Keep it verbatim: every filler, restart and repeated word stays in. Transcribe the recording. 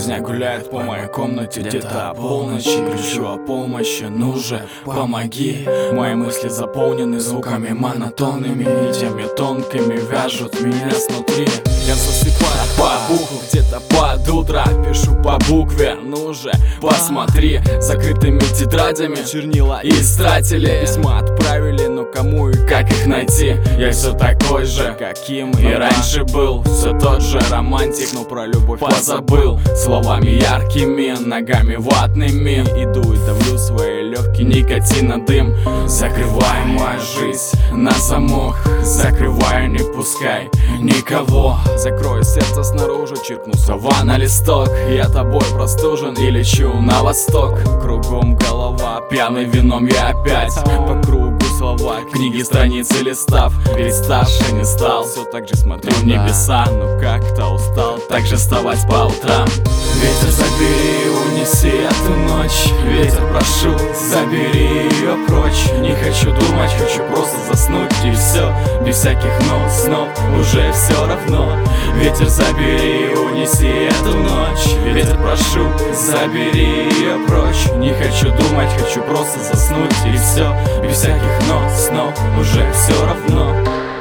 Сквозняк гуляет по моей комнате где-то о полночи. Кричу о помощи, ну же, помоги. Мои мысли заполнены звуками монотонными, и теми тонкими вяжут меня снутри. Я засыпаю по букву где-то под утро, пишу по букве, ну же, посмотри. Закрытыми тетрадями чернила истратили, письма отправили, но кому и как их найти? Я все такой же, каким и раньше был. Все тот же романтик, но про любовь позабыл. Словами яркими, ногами ватными иду и давлю свои легкие никотина дым. Закрывай мою жизнь на замок, закрывай, не пускай никого. Закрою сердце снаружи, чиркну сова на листок. Я тобой простужен и лечу на восток. Кругом голова, пьяный вином я опять по кругу слова, книги, страницы листав. Ведь старше не стал, все так же смотрю в небеса, но как-то устал так же вставать по утрам. Ветер, забери, унеси эту ночь. Ветер, прошу, забери ее прочь. Не хочу думать, хочу просто заснуть, и все, без всяких но, снов, уже все равно. Ветер, забери, унеси эту ночь. Ветер, прошу, забери ее прочь. Не хочу думать, хочу просто заснуть, и все, без всяких но, снов, уже все равно.